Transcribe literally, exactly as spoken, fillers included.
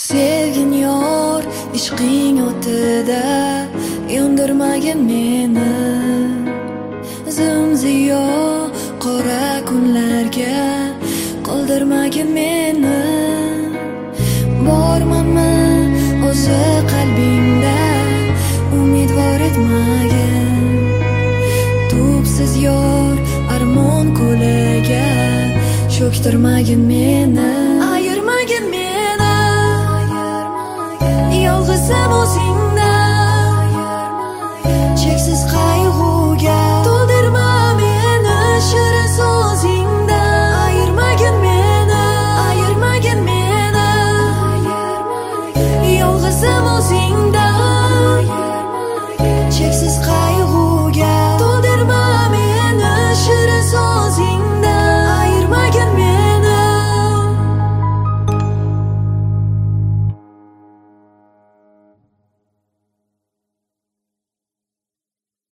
Sevgin yor ishqing o'tida yondirmagin meni, zimziyo qora kunlarga qoldirmagin meni. Bormanmi o'zi qalbingda umidvor etmagin, tubsiz yor armon ko'liga cho'ktirmagin meni.